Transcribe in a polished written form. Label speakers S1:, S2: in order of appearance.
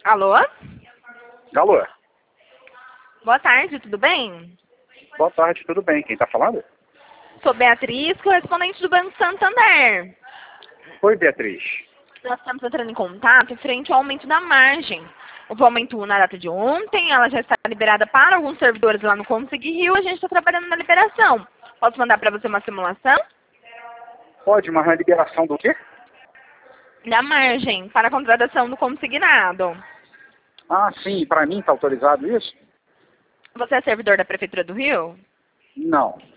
S1: Alô?
S2: Alô?
S1: Boa tarde, tudo bem?
S2: Boa tarde, tudo bem? Quem tá falando?
S1: Sou Beatriz, correspondente do Banco Santander.
S2: Oi, Beatriz.
S1: Nós estamos entrando em contato frente ao aumento da margem. Houve aumento na data de ontem, ela já está liberada para alguns servidores lá no Consegui Rio, a gente está trabalhando na liberação. Posso mandar para você uma simulação?
S2: Pode, mas na liberação do quê?
S1: Da margem para a contratação do consignado.
S2: Ah, sim, pra mim tá autorizado isso?
S1: Você é servidor da Prefeitura do Rio?
S2: Não.